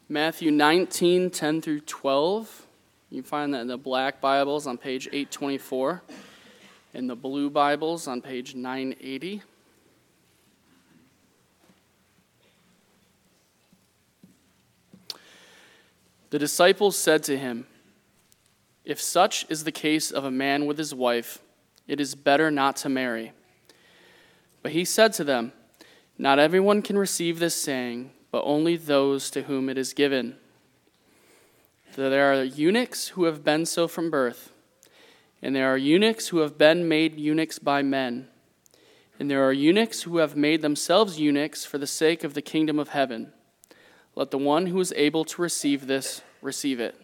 Matthew 19, 10 through 12. You find that in the black Bibles on page 824, in the blue Bibles on page 980. The disciples said to him, "If such is the case of a man with his wife, it is better not to marry." But he said to them, "Not everyone can receive this saying, but only those to whom it is given. For there are eunuchs who have been so from birth, and there are eunuchs who have been made eunuchs by men, and there are eunuchs who have made themselves eunuchs for the sake of the kingdom of heaven. Let the one who is able to receive this receive it."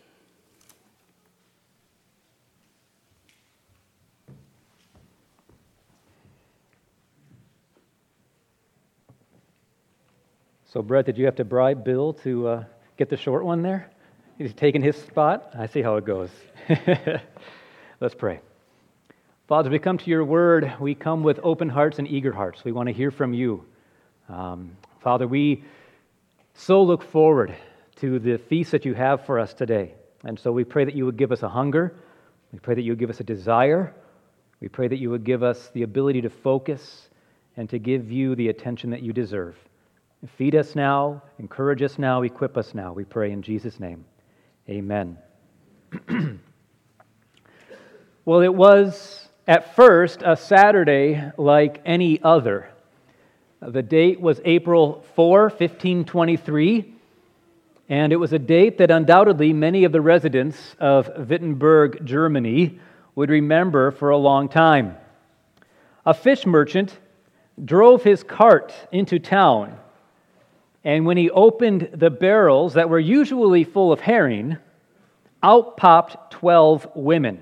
So, Brett, did you have to bribe Bill to get the short one there? He's taking his spot? I see how it goes. Let's pray. Father, as we come to your word, we come with open hearts and eager hearts. We want to hear from you. Father, we so look forward to the feast that you have for us today. And so we pray that you would give us a hunger. We pray that you would give us a desire. We pray that you would give us the ability to focus and to give you the attention that you deserve. Feed us now, encourage us now, equip us now, we pray in Jesus' name. Amen. Well, it was at first a Saturday like any other. The date was April 4, 1523, and it was a date that undoubtedly many of the residents of Wittenberg, Germany, would remember for a long time. A fish merchant drove his cart into town, and when he opened the barrels that were usually full of herring, out popped 12 women.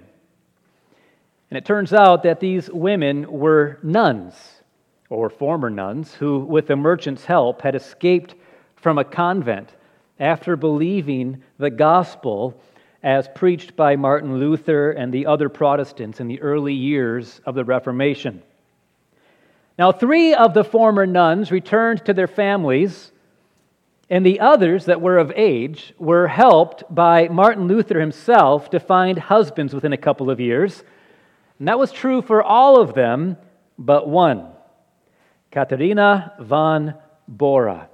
And it turns out that these women were nuns, or former nuns, who, with the merchant's help, had escaped from a convent after believing the gospel as preached by Martin Luther and the other Protestants in the early years of the Reformation. Now, 3 of the former nuns returned to their families, and the others that were of age were helped by Martin Luther himself to find husbands within a couple of years. And that was true for all of them but one, Katharina von Bora.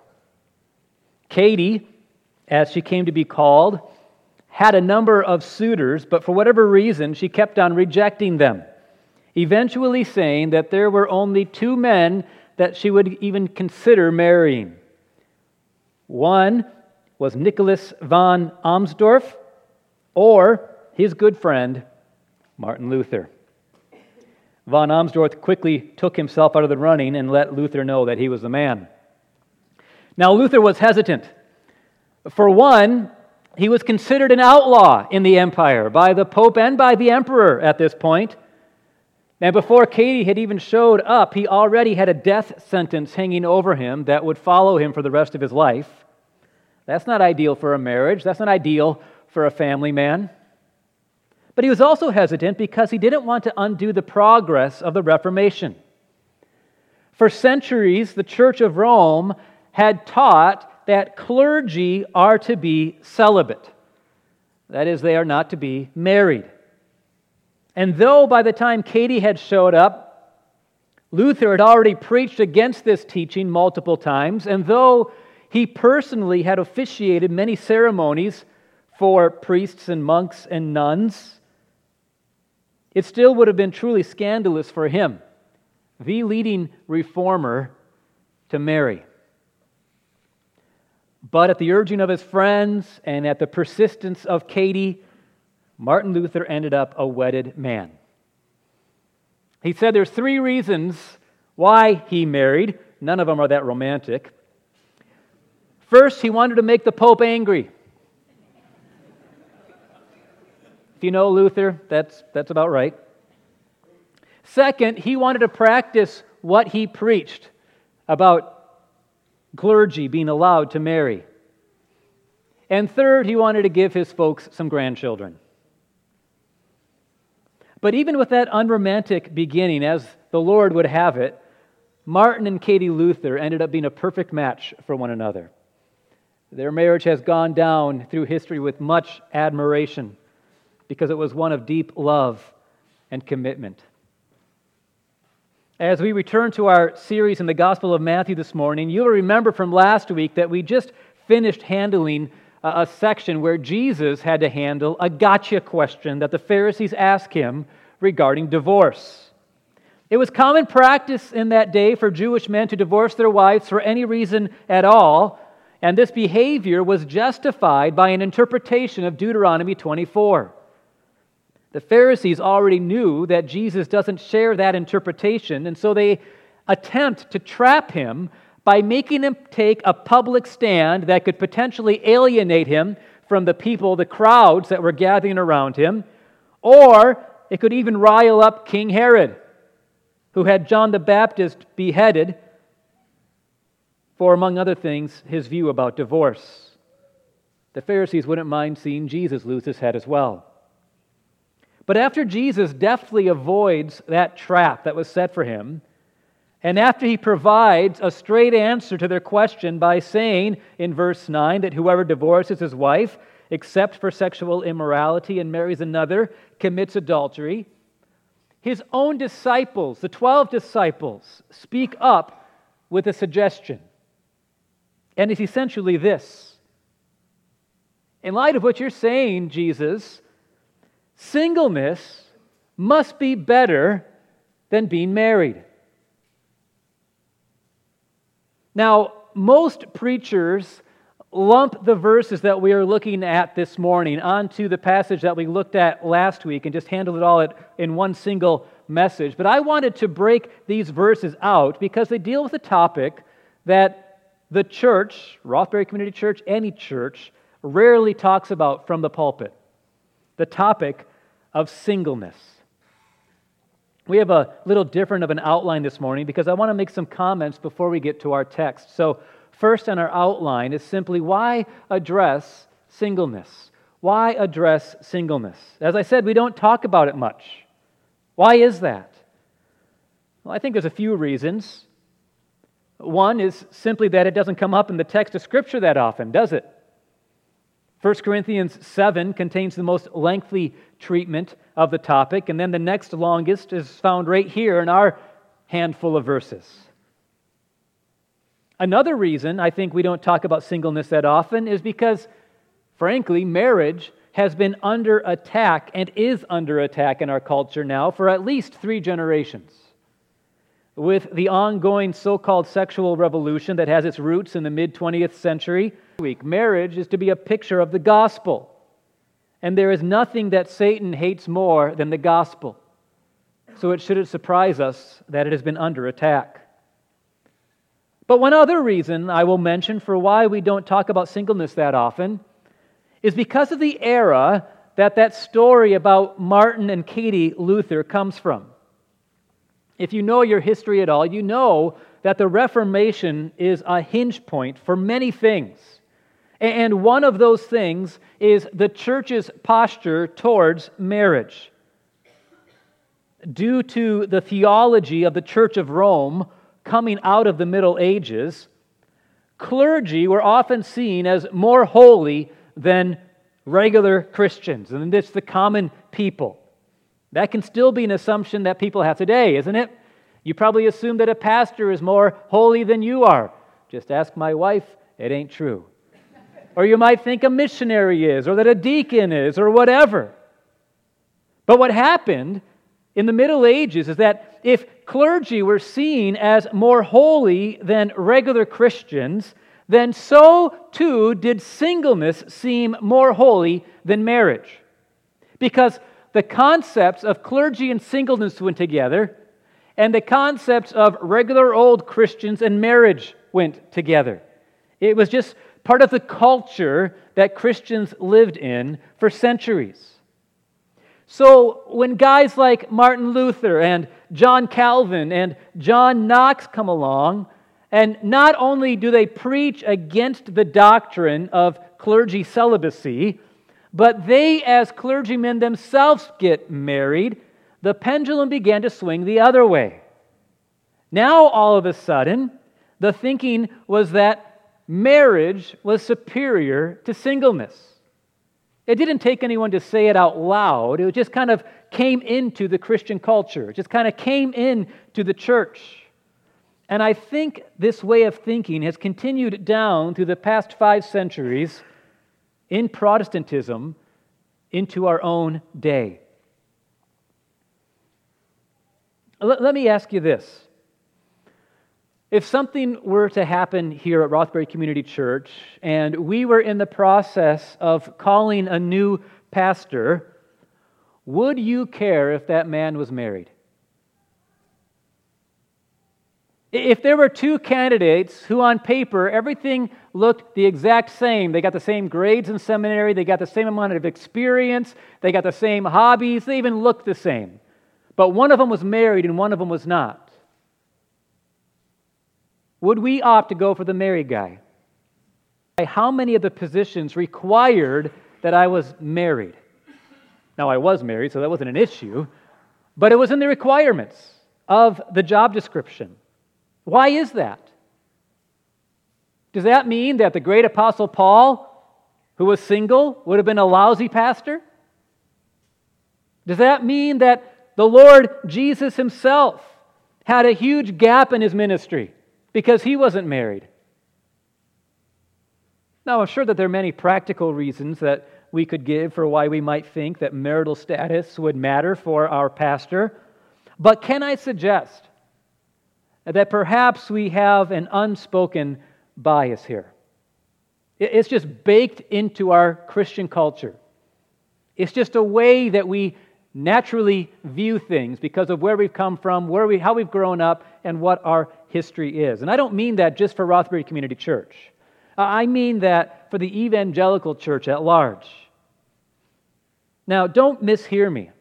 Katie, as she came to be called, had a number of suitors, but for whatever reason, she kept on rejecting them, eventually saying that there were only 2 men that she would even consider marrying. One was Nicholas von Amsdorf, or his good friend, Martin Luther. Von Amsdorf quickly took himself out of the running and let Luther know that he was the man. Now, Luther was hesitant. For one, he was considered an outlaw in the empire by the Pope and by the Emperor at this point. And before Katie had even showed up, he already had a death sentence hanging over him that would follow him for the rest of his life. That's not ideal for a marriage. That's not ideal for a family man. But he was also hesitant because he didn't want to undo the progress of the Reformation. For centuries, the Church of Rome had taught that clergy are to be celibate. That is, they are not to be married. And though by the time Katie had showed up, Luther had already preached against this teaching multiple times, and though he personally had officiated many ceremonies for priests and monks and nuns, it still would have been truly scandalous for him, the leading reformer, to marry. But at the urging of his friends and at the persistence of Katie, Martin Luther ended up a wedded man. He said there's 3 reasons why he married. None of them are that romantic. First, he wanted to make the Pope angry. If you know Luther, that's about right. Second, he wanted to practice what he preached about clergy being allowed to marry. And third, he wanted to give his folks some grandchildren. But even with that unromantic beginning, as the Lord would have it, Martin and Katie Luther ended up being a perfect match for one another. Their marriage has gone down through history with much admiration because it was one of deep love and commitment. As we return to our series in the Gospel of Matthew this morning, you'll remember from last week that we just finished handling a section where Jesus had to handle a gotcha question that the Pharisees asked him regarding divorce. It was common practice in that day for Jewish men to divorce their wives for any reason at all, and this behavior was justified by an interpretation of Deuteronomy 24. The Pharisees already knew that Jesus doesn't share that interpretation, and so they attempt to trap him by making him take a public stand that could potentially alienate him from the people, the crowds that were gathering around him, or it could even rile up King Herod, who had John the Baptist beheaded for, among other things, his view about divorce. The Pharisees wouldn't mind seeing Jesus lose his head as well. But after Jesus deftly avoids that trap that was set for him, and after he provides a straight answer to their question by saying in verse 9 that whoever divorces his wife, except for sexual immorality, and marries another, commits adultery, his own disciples, the 12 disciples, speak up with a suggestion. And it's essentially this: in light of what you're saying, Jesus, singleness must be better than being married. Now, most preachers lump the verses that we are looking at this morning onto the passage that we looked at last week and just handle it all in one single message. But I wanted to break these verses out because they deal with a topic that the church, Rothbury Community Church, any church, rarely talks about from the pulpit. The topic of singleness. We have a little different of an outline this morning because I want to make some comments before we get to our text. So first on our outline is simply why address singleness? Why address singleness? As I said, we don't talk about it much. Why is that? Well, I think there's a few reasons. One is simply that it doesn't come up in the text of Scripture that often, does it? 1 Corinthians 7 contains the most lengthy treatment of the topic, and then the next longest is found right here in our handful of verses. Another reason I think we don't talk about singleness that often is because, frankly, marriage has been under attack and is under attack in our culture now for at least 3 generations. With the ongoing so-called sexual revolution that has its roots in the mid-20th century, marriage is to be a picture of the gospel. And there is nothing that Satan hates more than the gospel. So it shouldn't surprise us that it has been under attack. But one other reason I will mention for why we don't talk about singleness that often is because of the era that story about Martin and Katie Luther comes from. If you know your history at all, you know that the Reformation is a hinge point for many things. And one of those things is the church's posture towards marriage. Due to the theology of the Church of Rome coming out of the Middle Ages, clergy were often seen as more holy than regular Christians, and it's the common people. That can still be an assumption that people have today, isn't it? You probably assume that a pastor is more holy than you are. Just ask my wife, it ain't true. Or you might think a missionary is, or that a deacon is, or whatever. But what happened in the Middle Ages is that if clergy were seen as more holy than regular Christians, then so too did singleness seem more holy than marriage. Because the concepts of clergy and singleness went together, and the concepts of regular old Christians and marriage went together. It was just part of the culture that Christians lived in for centuries. So when guys like Martin Luther and John Calvin and John Knox come along, and not only do they preach against the doctrine of clergy celibacy, but they as clergymen themselves get married, the pendulum began to swing the other way. Now all of a sudden, the thinking was that marriage was superior to singleness. It didn't take anyone to say it out loud. It just kind of came into the Christian culture. It just kind of came into the church. And I think this way of thinking has continued down through the past 5 centuries in Protestantism into our own day. Let me ask you this. If something were to happen here at Rothbury Community Church and we were in the process of calling a new pastor, would you care if that man was married? If there were 2 candidates who on paper everything looked the exact same, they got the same grades in seminary, they got the same amount of experience, they got the same hobbies, they even looked the same, but one of them was married and one of them was not, would we opt to go for the married guy? How many of the positions required that I was married? Now, I was married, so that wasn't an issue, but it was in the requirements of the job description. Why is that? Does that mean that the great apostle Paul, who was single, would have been a lousy pastor? Does that mean that the Lord Jesus himself had a huge gap in his ministry because he wasn't married? Now, I'm sure that there are many practical reasons that we could give for why we might think that marital status would matter for our pastor. But can I suggest that perhaps we have an unspoken bias here? It's just baked into our Christian culture. It's just a way that we naturally view things because of where we've come from, how we've grown up, and what our history is. And I don't mean that just for Rothbury Community Church. I mean that for the evangelical church at large. Now, don't mishear me.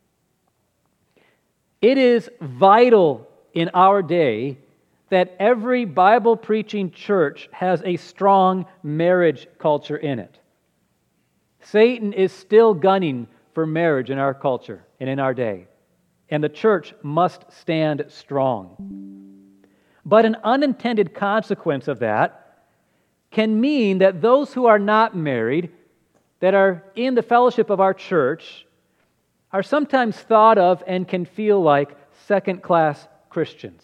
It is vital in our day that every Bible-preaching church has a strong marriage culture in it. Satan is still gunning for marriage in our culture and in our day, and the church must stand strong. But an unintended consequence of that can mean that those who are not married, that are in the fellowship of our church, are sometimes thought of and can feel like second-class Christians.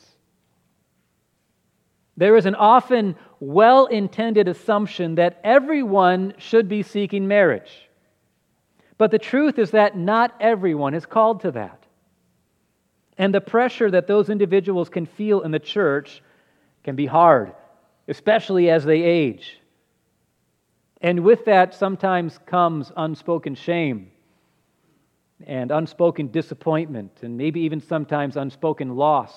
There is an often well-intended assumption that everyone should be seeking marriage. But the truth is that not everyone is called to that. And the pressure that those individuals can feel in the church can be hard, especially as they age. And with that sometimes comes unspoken shame and unspoken disappointment and maybe even sometimes unspoken loss.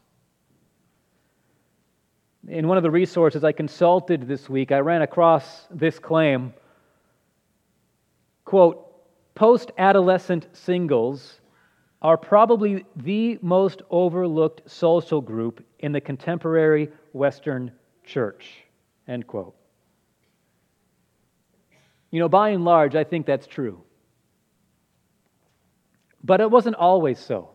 In one of the resources I consulted this week, I ran across this claim, quote, "Post-adolescent singles are probably the most overlooked social group in the contemporary Western church," end quote. You know, by and large, I think that's true. But it wasn't always so.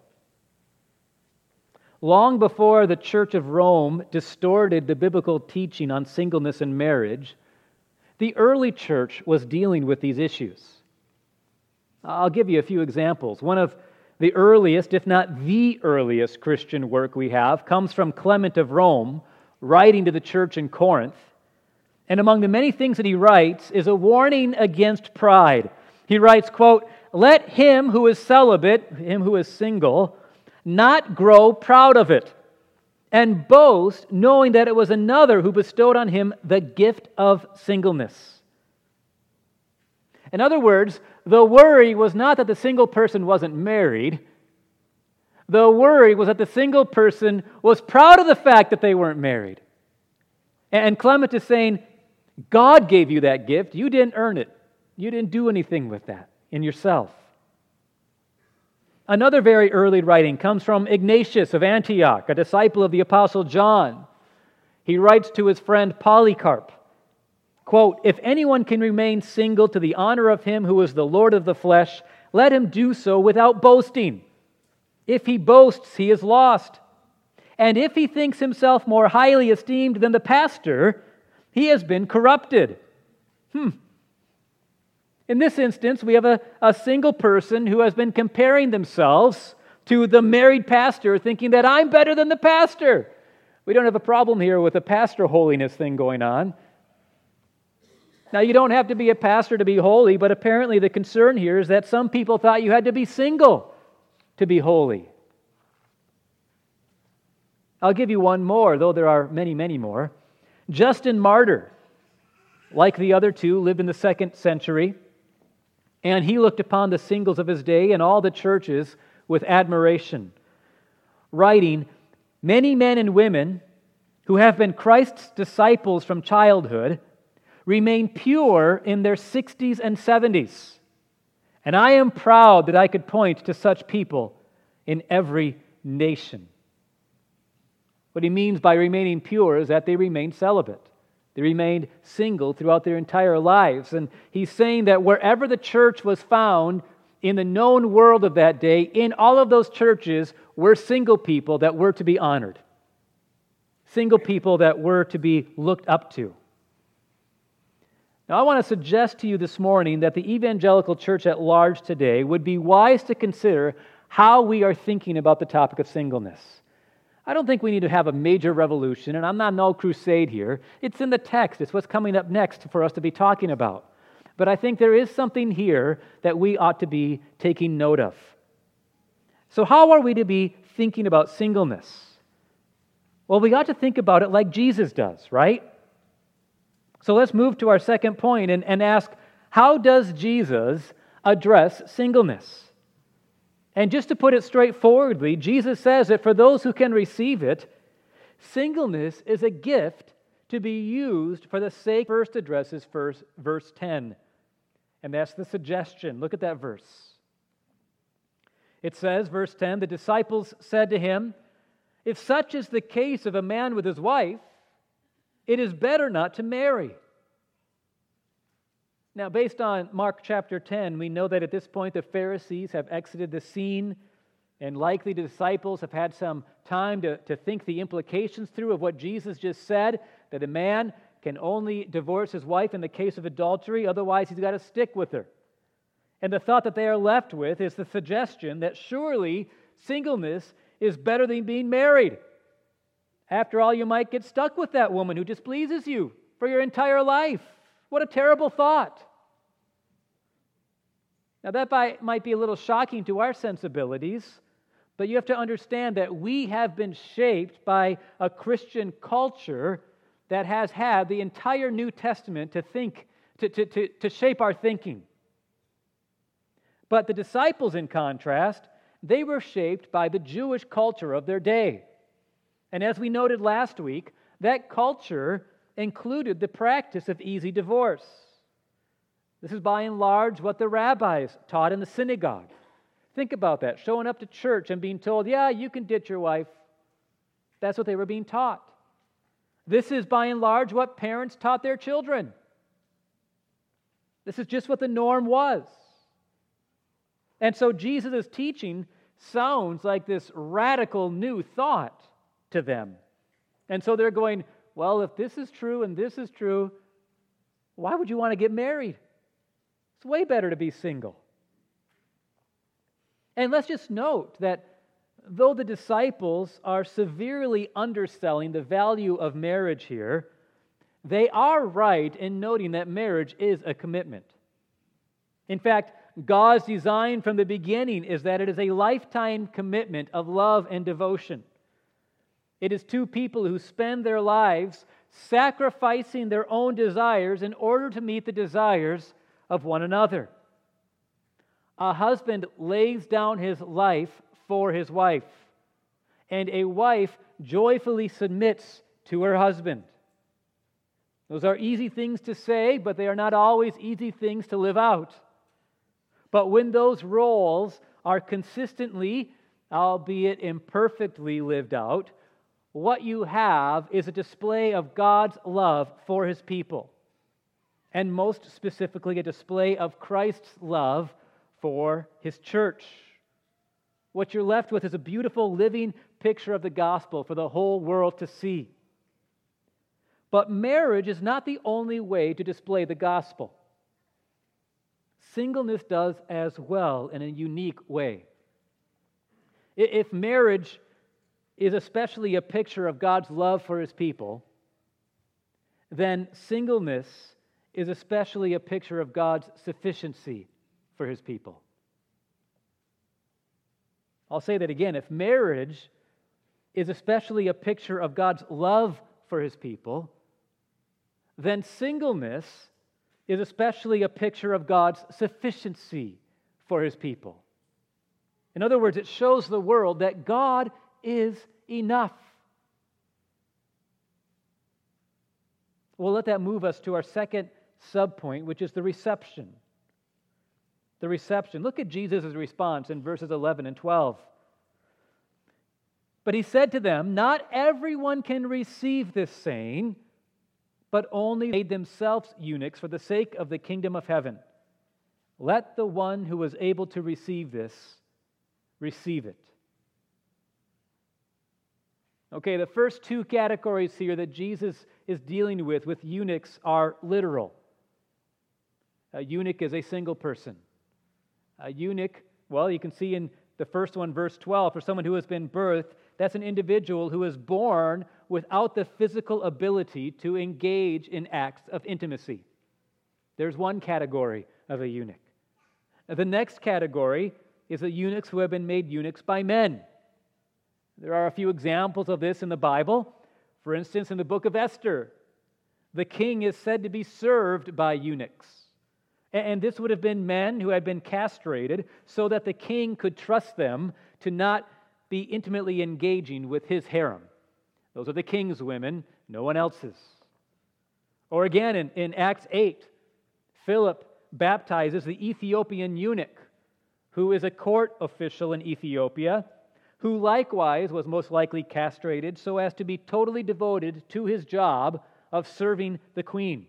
Long before the Church of Rome distorted the biblical teaching on singleness and marriage, the early church was dealing with these issues. I'll give you a few examples. One of the earliest, if not the earliest, Christian work we have comes from Clement of Rome, writing to the church in Corinth. And among the many things that he writes is a warning against pride. He writes, quote, "Let him who is celibate, him who is single, not grow proud of it, and boast, knowing that it was another who bestowed on him the gift of singleness." In other words, the worry was not that the single person wasn't married. The worry was that the single person was proud of the fact that they weren't married. And Clement is saying, God gave you that gift. You didn't earn it. You didn't do anything with that in yourself. Another very early writing comes from Ignatius of Antioch, a disciple of the Apostle John. He writes to his friend Polycarp, quote, "If anyone can remain single to the honor of him who is the Lord of the flesh, let him do so without boasting. If he boasts, he is lost. And if he thinks himself more highly esteemed than the pastor, He has been corrupted. In this instance, we have a single person who has been comparing themselves to the married pastor, thinking that I'm better than the pastor. We don't have a problem here with the pastor holiness thing going on. Now, you don't have to be a pastor to be holy, but apparently the concern here is that some people thought you had to be single to be holy. I'll give you one more, though there are many, many more. Justin Martyr, like the other two, lived in the 2nd century, and he looked upon the singles of his day and all the churches with admiration, writing, "Many men and women who have been Christ's disciples from childhood remain pure in their 60s and 70s, and I am proud that I could point to such people in every nation." What he means by remaining pure is that they remained celibate. They remained single throughout their entire lives. And he's saying that wherever the church was found in the known world of that day, in all of those churches were single people that were to be honored. Single people that were to be looked up to. Now, I want to suggest to you this morning that the evangelical church at large today would be wise to consider how we are thinking about the topic of singleness. I don't think we need to have a major revolution, and I'm not no crusade here. It's in the text. It's what's coming up next for us to be talking about. But I think there is something here that we ought to be taking note of. So how are we to be thinking about singleness? Well, we ought to think about it like Jesus does, right? So let's move to our second point and ask, how does Jesus address singleness? And just to put it straightforwardly, Jesus says that for those who can receive it, singleness is a gift to be used for the sake. First addresses verse 10. And that's the suggestion. Look at that verse. It says, verse 10, the disciples said to him, "If such is the case of a man with his wife, it is better not to marry." Now, based on Mark chapter 10, we know that at this point the Pharisees have exited the scene, and likely the disciples have had some time to think the implications through of what Jesus just said, that a man can only divorce his wife in the case of adultery, otherwise he's got to stick with her. And the thought that they are left with is the suggestion that surely singleness is better than being married. After all, you might get stuck with that woman who displeases you for your entire life. What a terrible thought. Now that might be a little shocking to our sensibilities, but you have to understand that we have been shaped by a Christian culture that has had the entire New Testament to shape our thinking. But the disciples, in contrast, they were shaped by the Jewish culture of their day. And as we noted last week, that culture included the practice of easy divorce. This is by and large what the rabbis taught in the synagogue. Think about that, showing up to church and being told, yeah, you can ditch your wife. That's what they were being taught. This is by and large what parents taught their children. This is just what the norm was. And so Jesus' teaching sounds like this radical new thought to them. And so they're going, well, if this is true and this is true, why would you want to get married? It's way better to be single. And let's just note that though the disciples are severely underselling the value of marriage here, they are right in noting that marriage is a commitment. In fact, God's design from the beginning is that it is a lifetime commitment of love and devotion. It is two people who spend their lives sacrificing their own desires in order to meet the desires of one another. A husband lays down his life for his wife, and a wife joyfully submits to her husband. Those are easy things to say, but they are not always easy things to live out. But when those roles are consistently, albeit imperfectly, lived out, what you have is a display of God's love for His people, and most specifically a display of Christ's love for His church. What you're left with is a beautiful living picture of the gospel for the whole world to see. But marriage is not the only way to display the gospel. Singleness does as well in a unique way. If marriage is especially a picture of God's love for His people, then singleness is especially a picture of God's sufficiency for His people. I'll say that again. If marriage is especially a picture of God's love for His people, then singleness is especially a picture of God's sufficiency for His people. In other words, it shows the world that God is enough. We'll let that move us to our second subpoint, which is the reception. The reception. Look at Jesus' response in verses 11 and 12. But He said to them, "Not everyone can receive this saying, but only made themselves eunuchs for the sake of the kingdom of heaven. Let the one who is able to receive this, receive it." Okay, the first two categories here that Jesus is dealing with eunuchs are literal. A eunuch is a single person. A eunuch, well, you can see in the first one, verse 12, for someone who has been birthed, that's an individual who is born without the physical ability to engage in acts of intimacy. There's one category of a eunuch. The next category is the eunuchs who have been made eunuchs by men. There are a few examples of this in the Bible. For instance, in the book of Esther, the king is said to be served by eunuchs. And this would have been men who had been castrated so that the king could trust them to not be intimately engaging with his harem. Those are the king's women, no one else's. Or again, in Acts 8, Philip baptizes the Ethiopian eunuch, who is a court official in Ethiopia, who likewise was most likely castrated so as to be totally devoted to his job of serving the queen.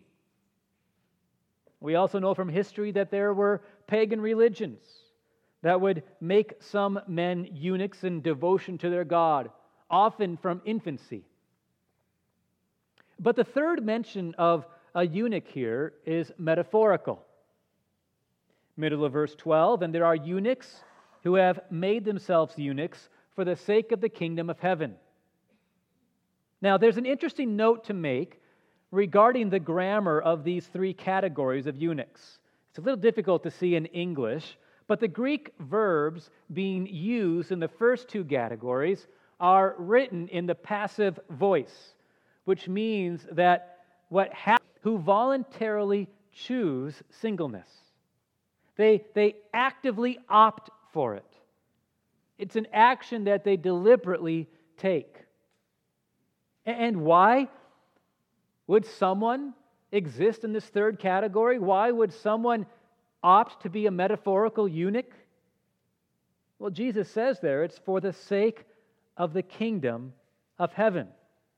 We also know from history that there were pagan religions that would make some men eunuchs in devotion to their god, often from infancy. But the third mention of a eunuch here is metaphorical. Middle of verse 12, "And there are eunuchs who have made themselves eunuchs for the sake of the kingdom of heaven." Now, there's an interesting note to make regarding the grammar of these three categories of eunuchs. It's a little difficult to see in English, but the Greek verbs being used in the first two categories are written in the passive voice, which means that who voluntarily choose singleness. They actively opt for it. It's an action that they deliberately take. And why would someone exist in this third category? Why would someone opt to be a metaphorical eunuch? Well, Jesus says there, it's for the sake of the kingdom of heaven.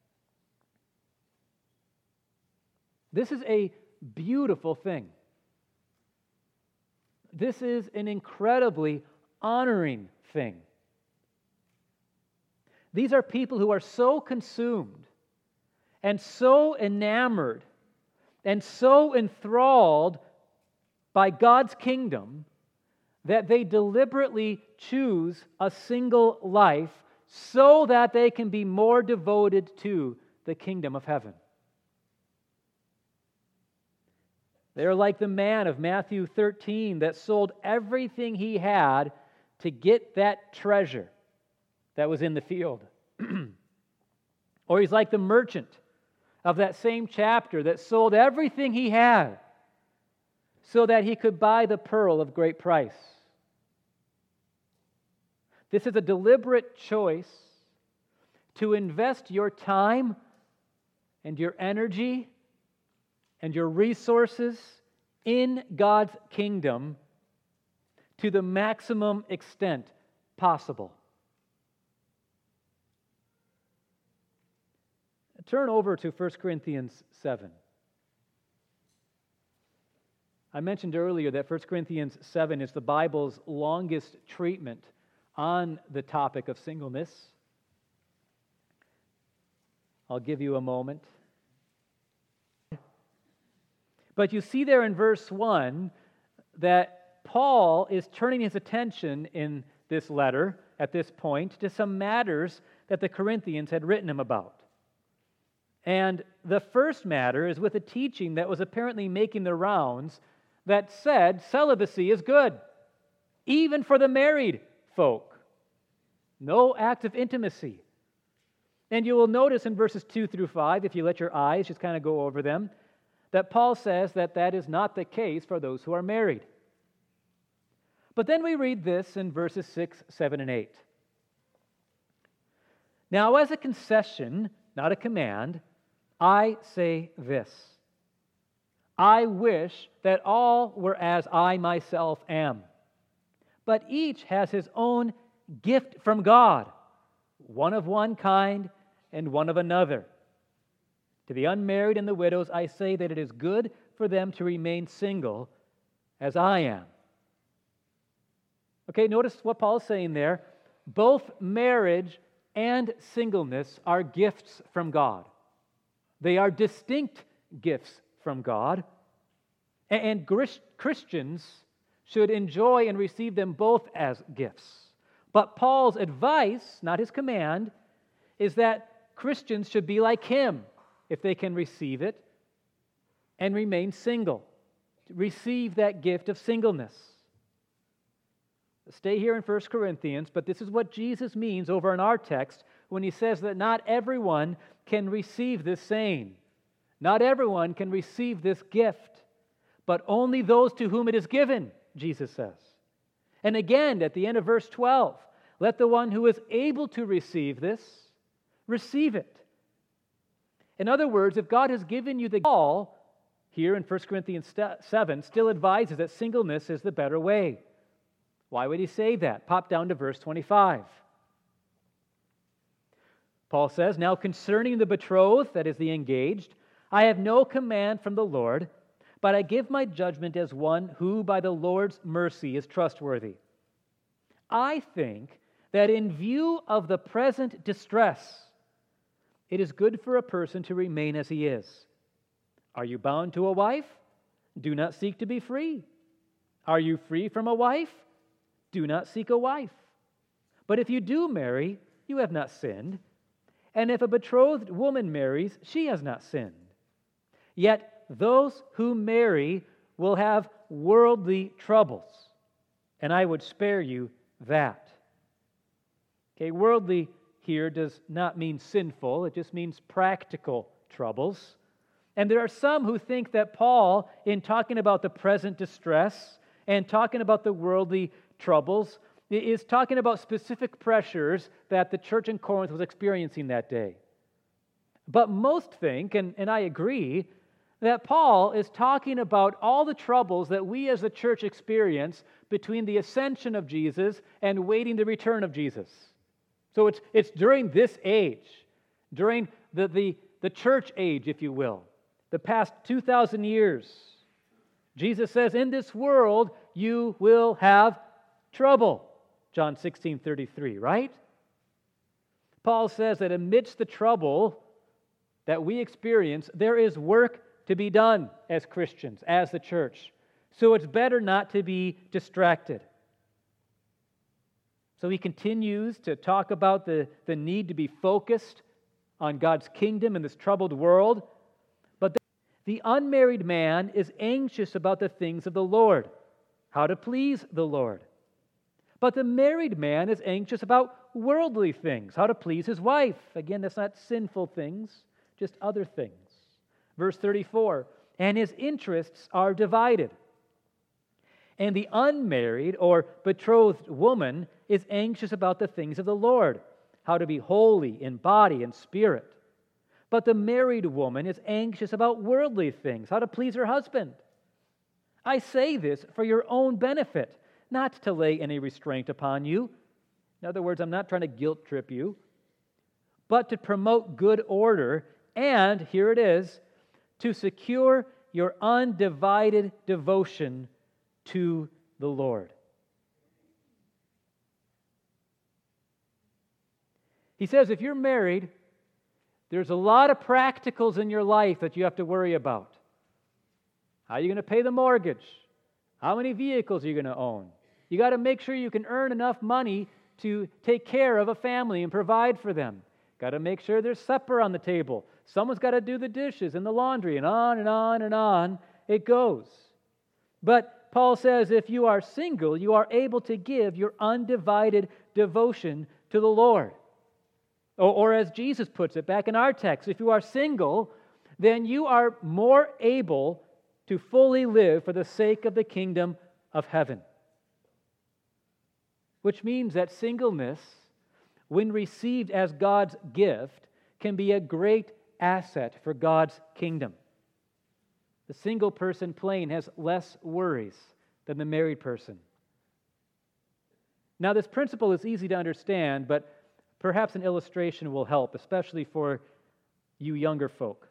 This is a beautiful thing. This is an incredibly honoring thing. These are people who are so consumed and so enamored and so enthralled by God's kingdom that they deliberately choose a single life so that they can be more devoted to the kingdom of heaven. They're like the man of Matthew 13 that sold everything he had to get that treasure that was in the field. Or he's like the merchant of that same chapter that sold everything he had so that he could buy the pearl of great price. This is a deliberate choice to invest your time and your energy and your resources in God's kingdom to the maximum extent possible. Turn over to 1 Corinthians 7. I mentioned earlier that 1 Corinthians 7 is the Bible's longest treatment on the topic of singleness. I'll give you a moment. But you see there in verse 1 that Paul is turning his attention in this letter at this point to some matters that the Corinthians had written him about. And the first matter is with a teaching that was apparently making the rounds that said celibacy is good, even for the married folk. No act of intimacy. And you will notice in verses 2 through 5, if you let your eyes just kind of go over them, that Paul says that that is not the case for those who are married. But then we read this in verses 6, 7, and 8. Now, as a concession, not a command, I say this. I wish that all were as I myself am. But each has his own gift from God, one of one kind and one of another. To the unmarried and the widows, I say that it is good for them to remain single as I am. Okay, notice what Paul is saying there. Both marriage and singleness are gifts from God. They are distinct gifts from God. And Christians should enjoy and receive them both as gifts. But Paul's advice, not his command, is that Christians should be like him if they can receive it and remain single. Receive that gift of singleness. Stay here in 1 Corinthians, but this is what Jesus means over in our text when he says that not everyone can receive this saying. Not everyone can receive this gift, but only those to whom it is given, Jesus says. And again, at the end of verse 12, let the one who is able to receive this, receive it. In other words, if God has given you the call, here in 1 Corinthians 7, still advises that singleness is the better way. Why would he say that? Pop down to verse 25. Paul says, now concerning the betrothed, that is the engaged, I have no command from the Lord, but I give my judgment as one who by the Lord's mercy is trustworthy. I think that in view of the present distress, it is good for a person to remain as he is. Are you bound to a wife? Do not seek to be free. Are you free from a wife? Do not seek a wife. But if you do marry, you have not sinned. And if a betrothed woman marries, she has not sinned. Yet those who marry will have worldly troubles, and I would spare you that. Okay, worldly here does not mean sinful, it just means practical troubles. And there are some who think that Paul, in talking about the present distress and talking about the worldly troubles, is talking about specific pressures that the church in Corinth was experiencing that day. But most think, and I agree, that Paul is talking about all the troubles that we as the church experience between the ascension of Jesus and waiting the return of Jesus. So it's during this age, during the church age, if you will, the past 2,000 years. Jesus says, in this world you will have trouble. John 16:33, right? Paul says that amidst the trouble that we experience, there is work to be done as Christians, as the church. So it's better not to be distracted. So he continues to talk about the need to be focused on God's kingdom in this troubled world. But the unmarried man is anxious about the things of the Lord, how to please the Lord. But the married man is anxious about worldly things, how to please his wife. Again, that's not sinful things, just other things. Verse 34, and his interests are divided. And the unmarried or betrothed woman is anxious about the things of the Lord, how to be holy in body and spirit. But the married woman is anxious about worldly things, how to please her husband. I say this for your own benefit, not to lay any restraint upon you. In other words, I'm not trying to guilt trip you, but to promote good order and, here it is, to secure your undivided devotion to the Lord. He says if you're married, there's a lot of practicals in your life that you have to worry about. How are you going to pay the mortgage? How many vehicles are you going to own? You got to make sure you can earn enough money to take care of a family and provide for them. Got to make sure there's supper on the table. Someone's got to do the dishes and the laundry, and on and on and on it goes. But Paul says if you are single, you are able to give your undivided devotion to the Lord. Or as Jesus puts it back in our text, if you are single, then you are more able to fully live for the sake of the kingdom of heaven. Which means that singleness, when received as God's gift, can be a great asset for God's kingdom. The single person plain has less worries than the married person. Now, this principle is easy to understand, but perhaps an illustration will help, especially for you younger folk.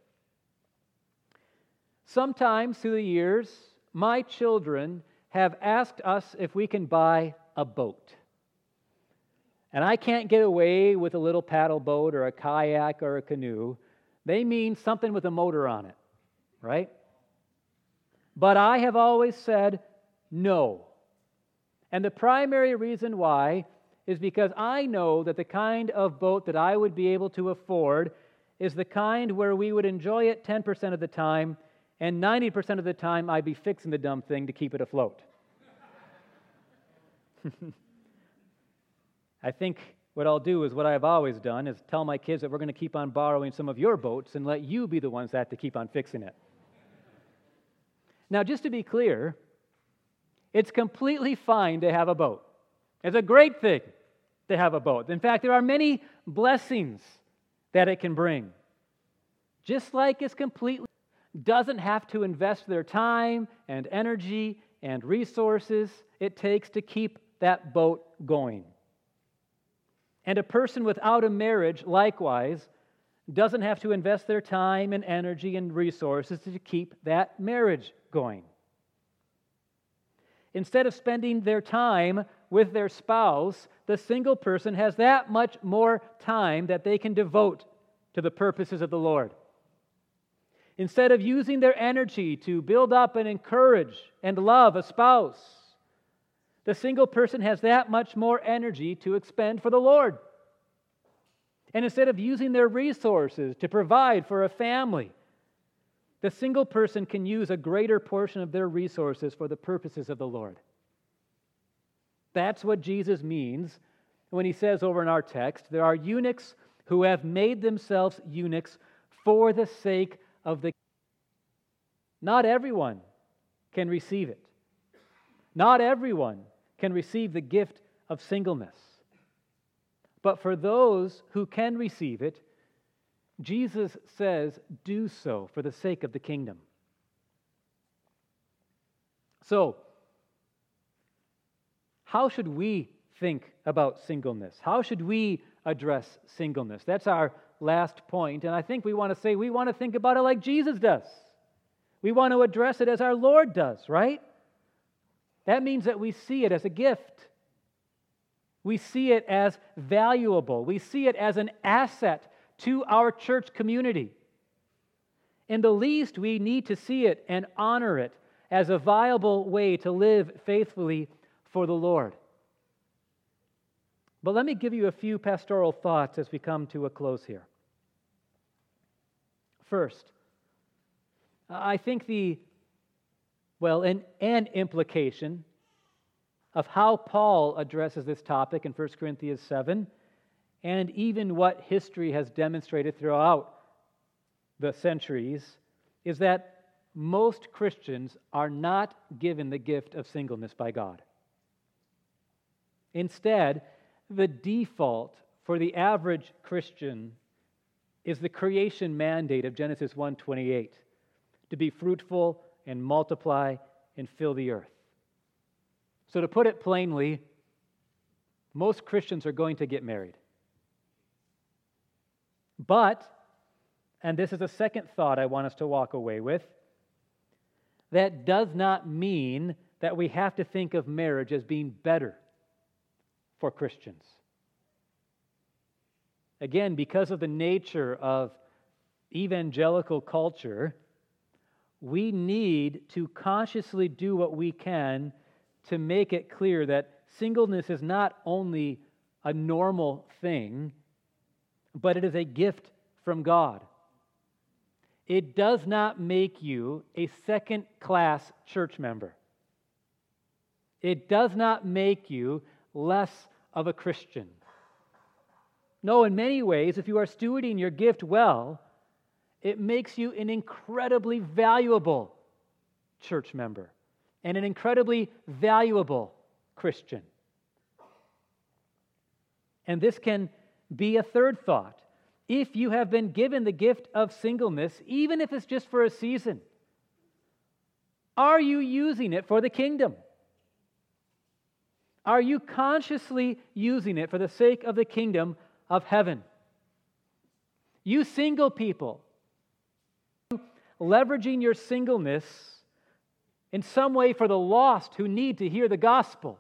Sometimes through the years, my children have asked us if we can buy a boat. And I can't get away with a little paddle boat or a kayak or a canoe. They mean something with a motor on it, right? But I have always said no. And the primary reason why is because I know that the kind of boat that I would be able to afford is the kind where we would enjoy it 10% of the time, and 90% of the time I'd be fixing the dumb thing to keep it afloat. I think what I'll do is what I've always done is tell my kids that we're going to keep on borrowing some of your boats and let you be the ones that have to keep on fixing it. Now, just to be clear, it's completely fine to have a boat. It's a great thing to have a boat. In fact, there are many blessings that it can bring. Just like it's completely doesn't have to invest their time and energy and resources it takes to keep that boat going. And a person without a marriage, likewise, doesn't have to invest their time and energy and resources to keep that marriage going. Instead of spending their time with their spouse, the single person has that much more time that they can devote to the purposes of the Lord. Instead of using their energy to build up and encourage and love a spouse, the single person has that much more energy to expend for the Lord. And instead of using their resources to provide for a family, the single person can use a greater portion of their resources for the purposes of the Lord. That's what Jesus means when he says over in our text, there are eunuchs who have made themselves eunuchs for the sake of the... Not everyone can receive it. Not everyone can receive the gift of singleness. But for those who can receive it, Jesus says, do so for the sake of the kingdom. So, how should we think about singleness? How should we address singleness? That's our last point, and I think we want to say we want to think about it like Jesus does. We want to address it as our Lord does, right? That means that we see it as a gift. We see it as valuable. We see it as an asset to our church community. In the least, we need to see it and honor it as a viable way to live faithfully for the Lord. But let me give you a few pastoral thoughts as we come to a close here. First, I think an implication of how Paul addresses this topic in 1 Corinthians 7, and even what history has demonstrated throughout the centuries, is that most Christians are not given the gift of singleness by God. Instead, the default for the average Christian is the creation mandate of Genesis 1:28, to be fruitful and multiply and fill the earth. So to put it plainly, most Christians are going to get married. But, and this is a second thought I want us to walk away with, that does not mean that we have to think of marriage as being better for Christians. Again, because of the nature of evangelical culture, we need to consciously do what we can to make it clear that singleness is not only a normal thing, but it is a gift from God. It does not make you a second-class church member. It does not make you less of a Christian. No, in many ways, if you are stewarding your gift well, it makes you an incredibly valuable church member and an incredibly valuable Christian. And this can be a third thought. If you have been given the gift of singleness, even if it's just for a season, are you using it for the kingdom? Are you consciously using it for the sake of the kingdom of heaven? You single people, leveraging your singleness in some way for the lost who need to hear the gospel?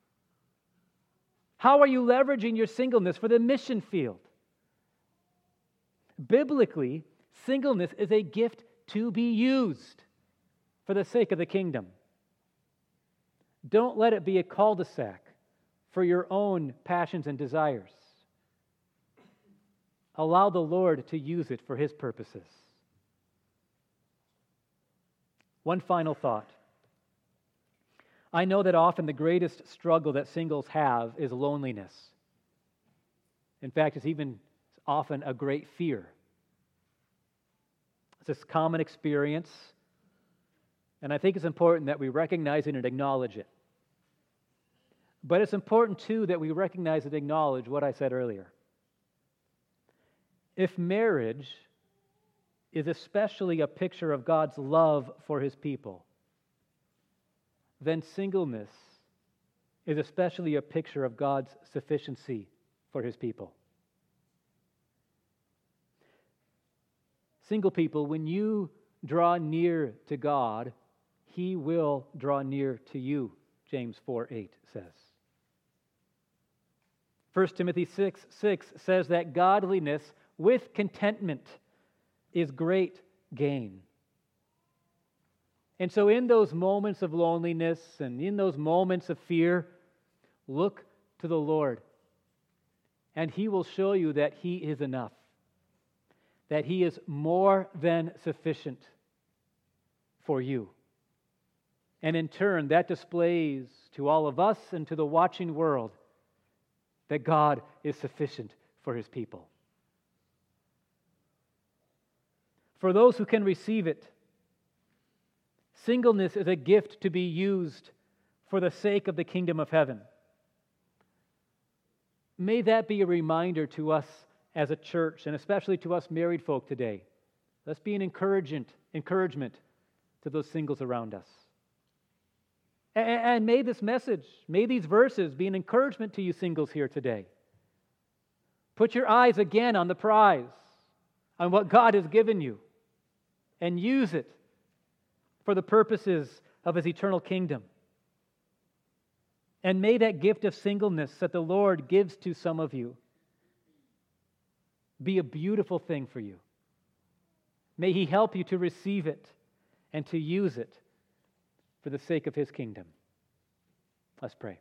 How are you leveraging your singleness for the mission field? Biblically, singleness is a gift to be used for the sake of the kingdom. Don't let it be a cul-de-sac for your own passions and desires. Allow the Lord to use it for His purposes. One final thought. I know that often the greatest struggle that singles have is loneliness. In fact, it's even often a great fear. It's a common experience, and I think it's important that we recognize it and acknowledge it. But it's important, too, that we recognize and acknowledge what I said earlier. If marriage is especially a picture of God's love for His people, then singleness is especially a picture of God's sufficiency for His people. Single people, when you draw near to God, He will draw near to you, James 4:8 says. 1 Timothy 6:6 says that godliness with contentment is great gain. And so in those moments of loneliness and in those moments of fear, look to the Lord, and He will show you that He is enough, that He is more than sufficient for you. And in turn, that displays to all of us and to the watching world that God is sufficient for His people. For those who can receive it, singleness is a gift to be used for the sake of the kingdom of heaven. May that be a reminder to us as a church, and especially to us married folk today. Let's be an encouragement to those singles around us. And may this message, may these verses be an encouragement to you singles here today. Put your eyes again on the prize, on what God has given you, and use it for the purposes of His eternal kingdom. And may that gift of singleness that the Lord gives to some of you be a beautiful thing for you. May He help you to receive it and to use it for the sake of His kingdom. Let's pray.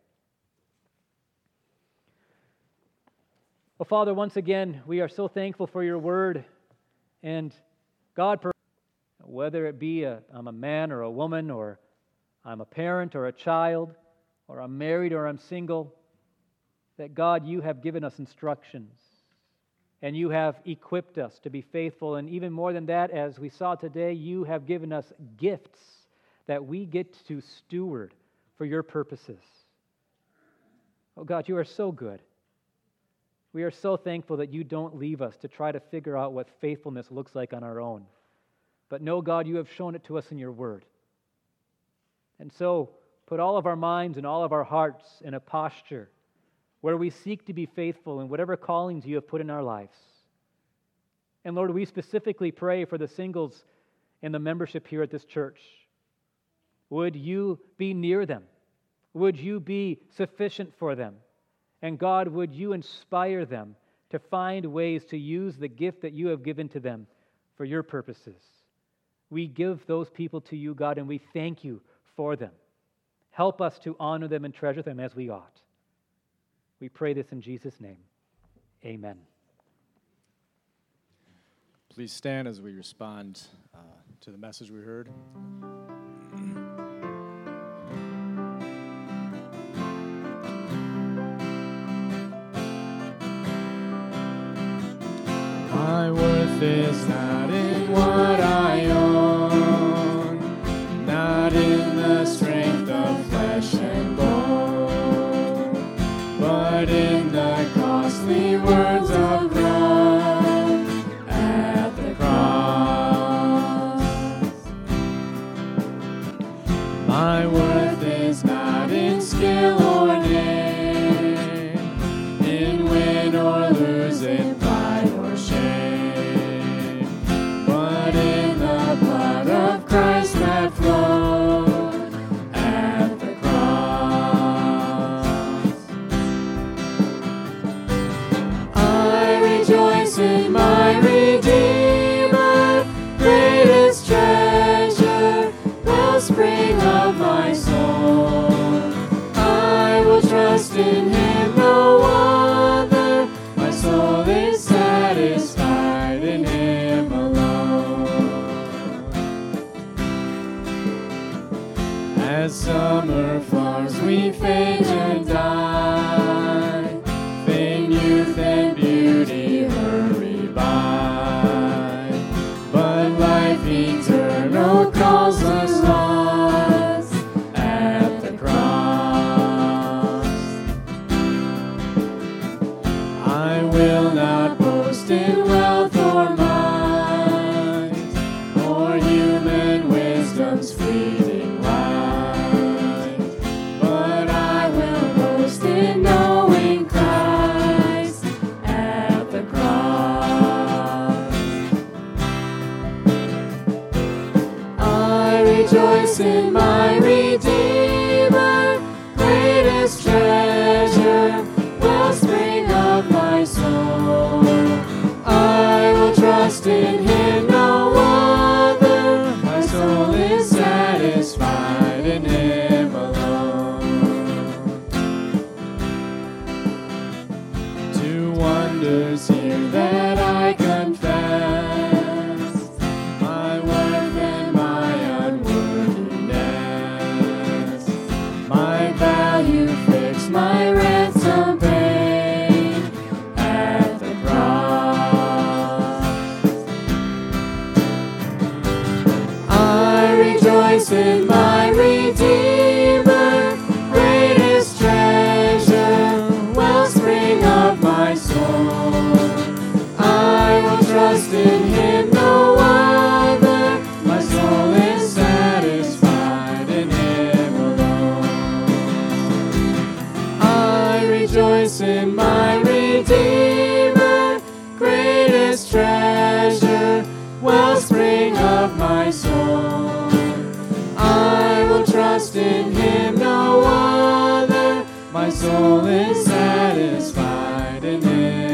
Oh, Father, once again, we are so thankful for Your word. And God, whether it be I'm a man or a woman, or I'm a parent or a child, or I'm married or I'm single, that God, You have given us instructions, and You have equipped us to be faithful. And even more than that, as we saw today, You have given us gifts that we get to steward for Your purposes. Oh God, You are so good. We are so thankful that You don't leave us to try to figure out what faithfulness looks like on our own. But no, God, You have shown it to us in Your word. And so, put all of our minds and all of our hearts in a posture where we seek to be faithful in whatever callings You have put in our lives. And Lord, we specifically pray for the singles in the membership here at this church. Would You be near them? Would You be sufficient for them? And God, would You inspire them to find ways to use the gift that You have given to them for Your purposes? We give those people to you, God, and we thank you for them. Help us to honor them and treasure them as we ought. We pray this in Jesus' name. Amen. Please stand as we respond to the message we heard. My worth is not in what I own, not in the strength of flesh and bone, but in the costly words of Christ at the cross. My worth is not in skill or name, in win or lose, in pride or shame, but in the blood of Christ that flowed at the cross. I rejoice in my Redeemer, greatest treasure, wellspring of my soul. I will trust in him, no other. My soul is satisfied in him alone. As summer flowers we fade and die, vain youth and beauty hurry by, but life eternal calls us lost at the cross. I will not boast in wealth or might, or human wisdom's fleeting light, but I will boast in knowing Christ at the cross. I rejoice in my Redeemer, greatest treasure, wellspring of my soul. I will trust in him, no other. My soul is satisfied in him alone. Two wonders here that I confess, my worth and my unworthiness, my value fixed, my ransom paid at the cross. I rejoice in my Redeemer, greatest treasure, wellspring of my soul. I will trust in him, no other. My soul is satisfied in him alone. I rejoice in my Redeemer, greatest treasure, wellspring of my soul. I will trust in him, no other. My soul is satisfied in him.